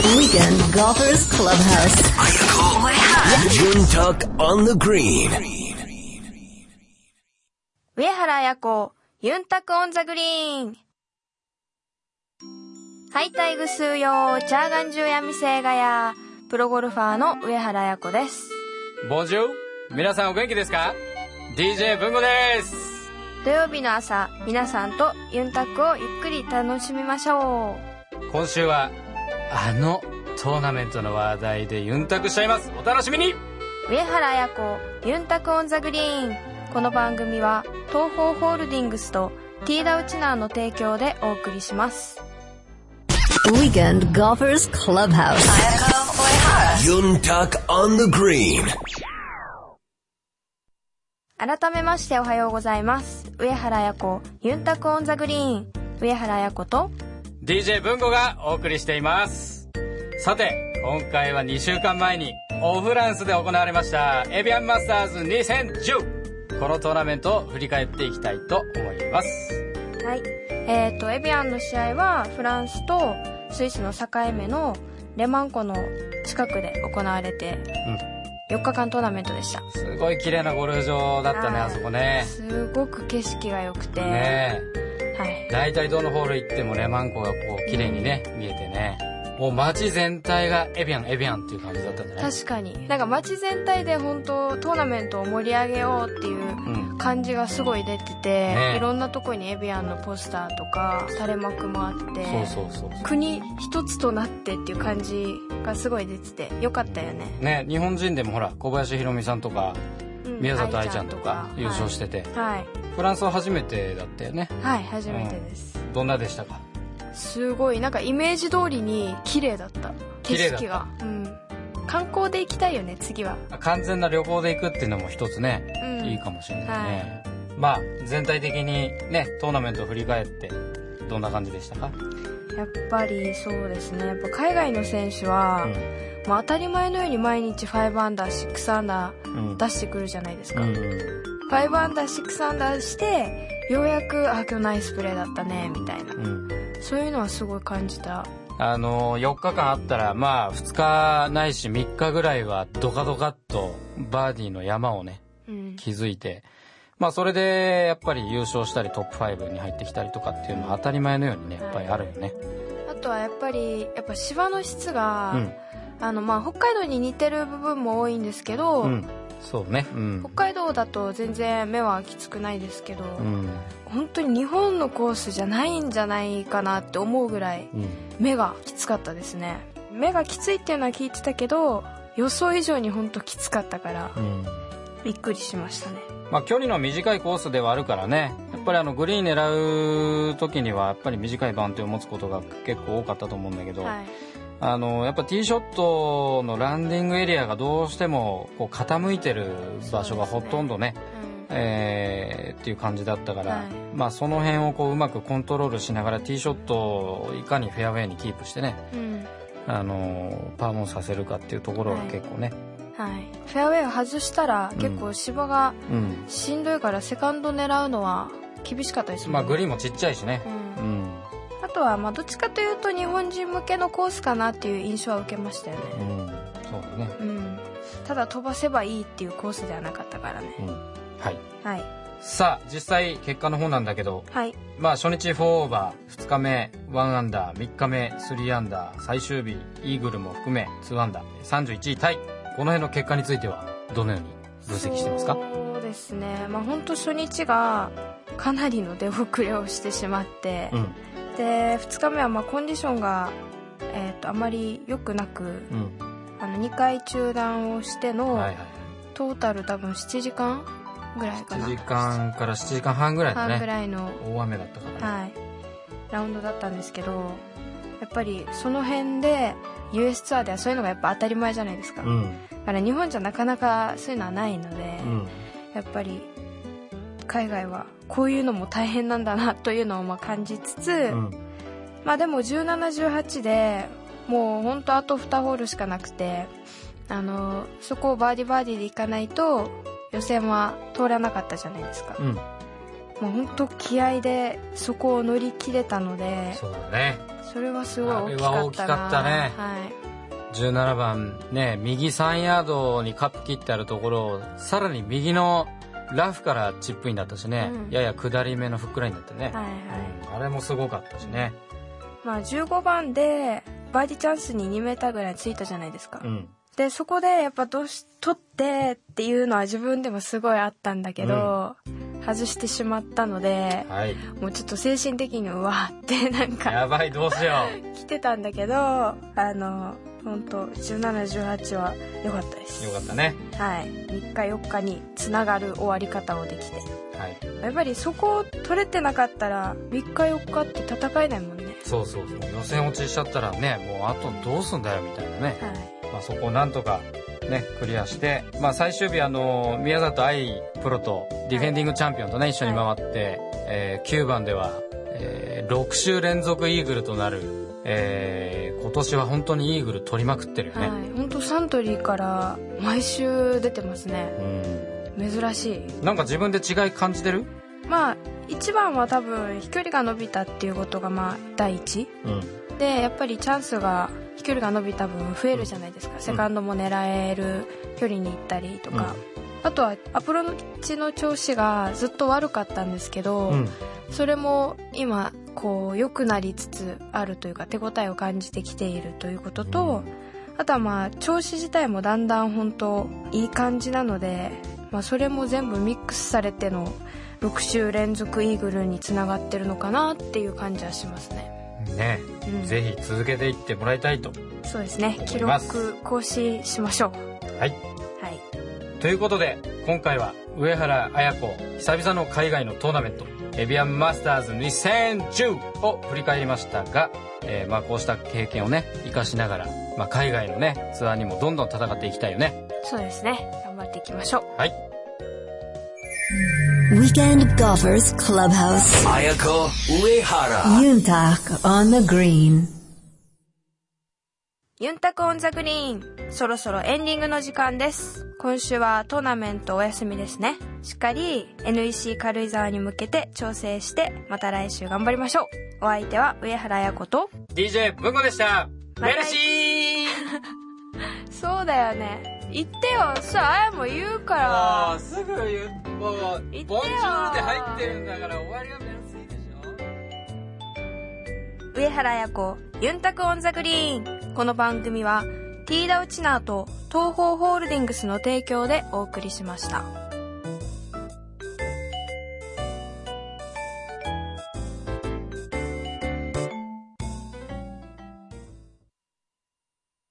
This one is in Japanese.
Weekend Golfers Clubhouse. Juntak on the green. 上原彩子、ユンタクオンザグリーン。ハイタイグスーヨー、チャーガンジュヤミセイガヤ、プロゴルファーの上原彩子です。 ボンジュール、皆さんお元気ですか？ DJ 文吾です。 土曜日の朝、皆さんとユンタクをゆっくり楽しみましょう。 今週はあのトーナメントの話題でユンタクしちゃいます。お楽しみに。 上原彩子、ユンタクオンザグリーン。この番組は東方ホールディングスとティーダウチナーの提供でお送りします。 Weekend Golfers Clubhouse. Juntak on the green. 改めましておはようございます。上原彩子、ユンタクオンザグリーン。上原彩子と DJ 文吾がお送りしています。さて、今回は2週間前にオフランスで行われましたエビアンマスターズ2010。このトーナメントを振り返っていきたいと思います。 はい。エビアンの試合はフランスとスイスの境目のレマン湖の近くで行われて、4日間トーナメントでした。 すごい綺麗なゴルフ場だったね、あそこね。 すごく景色が良くて。 ねえ。はい。 大体どのホール行ってもレマン湖がこう綺麗にね、見えてね。もう街全体がエビアンっていう感じだったんじゃない？ 確かに。なんか街全体で本当トーナメントを盛り上げようっていう感じがすごい出てて、いろんなとこにエビアンのポスターとか垂れ幕もあって、 そう国一つとなってっていう感じがすごい出ててよかったよね。 ね、日本人でもほら小林弘美さんとか、宮里藍ちゃんとか優勝してて、 はい。 フランスは初めてだったよね。 はい、初めてです。 どんなでしたか？ すごいなんかイメージ通りに綺麗だった。景色が。観光で行きたいよね、次は。 完全な旅行で行くっていうのも一つね、いいかもしれないね。はい、まあ全体的にね、トーナメントを振り返ってどんな感じでしたか？ やっぱりそうですね。やっぱ海外の選手は、まあ、当たり前のように毎日5アンダー、6アンダー出してくるじゃないですか。5アンダー、6アンダーしてようやく今日ナイスプレーだったねみたいな、そういうのはすごい感じた。 4日間あったらまあ2日ないし3日ぐらいはドカドカっとバーディーの山をね、築いて、まあそれでやっぱり優勝したりトップ5に入ってきたりとかっていうのは当たり前のようにね、やっぱりあるよね。 あとはやっぱり芝の質が、まあ北海道に似てる部分も多いんですけど、 そうね、 北海道だと全然目はきつくないですけど、本当に日本のコースじゃないんじゃないかなって思うぐらい、目がきつかったですね。目がきついっていうのは聞いてたけど予想以上に本当きつかったから、びっくりしましたね。 まあ距離の短いコースではあるからね、やっぱりグリーン狙う時にはやっぱり短い番手を持つことが結構多かったと思うんだけど、やっぱティーショットのランディングエリアがどうしてもこう傾いてる場所がほとんどね、っていう感じだったから、まあその辺をこううまくコントロールしながらティーショットをいかにフェアウェイにキープしてね、パーオンさせるかっていうところが結構ね、 フェアウェイを外したら結構芝がしんどいからセカンド狙うのは厳しかったですもんね。 まあグリーンもちっちゃいしね、 あとはまあどっちかというと日本人向けのコースかなっていう印象は受けましたよね。 そうだね、 ただ飛ばせばいいっていうコースではなかったからね。はい。 さあ実際結果の方なんだけど、まあ初日4オーバー、2日目1アンダー、3日目3アンダー、最終日イーグルも含め2アンダー、31位タイ。この辺の結果についてはどのように分析してますか？ そうですね、まあ本当初日がかなりの出遅れをしてしまって、で2日目はまあコンディションが、あまり良くなく、2回中断をしての、トータル多分7時間ぐらいかな。 7時間から7時間半ぐらいだね。 ぐらいの大雨だったから、 ラウンドだったんですけど、やっぱりその辺で US ツアーではそういうのがやっぱ当たり前じゃないですか。だから日本じゃなかなかそういうのはないので、やっぱり海外はこういうのも大変なんだなというのをまあ感じつつ、まあでも17、18でもう本当あと2ホールしかなくて、そこをバーディーでいかないと予選は通らなかったじゃないですか。 もう本当気合でそこを乗り切れたので、 そうだね、 それはすごい大きかったな。 あれは大きかったね。 はい、 17番ね、右3ヤードにカップ切ってあるところをさらに右のラフからチップインだったしね、やや下り目のフックラインだったね、はいはい、あれもすごかったしね。 まあ15番でバーディチャンスに2メーターぐらいついたじゃないですか、でそこでやっぱ取ってっていうのは自分でもすごいあったんだけど、外してしまったので、はい、もうちょっと精神的にうわってなんかやばいどうしよう来てたんだけど、本当17、18は良かったです。 良かったね。はい。 3日4日につながる終わり方をできて、 はい、 やっぱりそこを取れてなかったら3日4日って戦えないもんね。 そうそうそう、予選落ちしちゃったらね、もうあとどうすんだよみたいなね、はい、まあ、そこをなんとかねクリアして、まあ、最終日宮里藍プロとディフェンディングチャンピオンとね一緒に回って、9番では、6週連続イーグルとなる、今年は本当にイーグル取りまくってるよね。はい、 本当サントリーから毎週出てますね。珍しい。 なんか自分で違い感じてる？ まあ一番は多分飛距離が伸びたっていうことがまあ第一、でやっぱりチャンスが飛距離が伸びた分増えるじゃないですか。セカンドも狙える距離に行ったりとか、あとはアプローチの調子がずっと悪かったんですけど、それも今こう良くなりつつあるというか、手応えを感じてきているということと、あとはまあ調子自体もだんだん本当いい感じなので、まあ、それも全部ミックスされての6週連続イーグルにつながってるのかなっていう感じはしますね。 ね、ぜひ続けていってもらいたいと。 そうですね、記録更新しましょう。 はい、はい、ということで今回は上原綾子久々の海外のトーナメントエビアンマスターズ2010を振り返りましたが、まあこうした経験をね生かしながら、まあ、海外のねツアーにもどんどん戦っていきたいよね。 そうですね、頑張っていきましょう。 はい。 Weekend Golfers Clubhouse. Ayako Uehara. Yuntak on the green. ユンタクオンザグリーン、そろそろエンディングの時間です。今週はトーナメントお休みですね。しっかり NEC 軽井沢に向けて調整して、また来週頑張りましょう。お相手は上原綾子と DJ 文吾でした。メルシーそうだよね、言ってよ。さあ綾も言うから。 すぐ言う。もうボンジュールで入ってるんだから終わりはメルシーでしょ。上原綾子ユンタクオンザグリーン。この番組はティーダウチナーと東方ホールディングスの提供でお送りしました。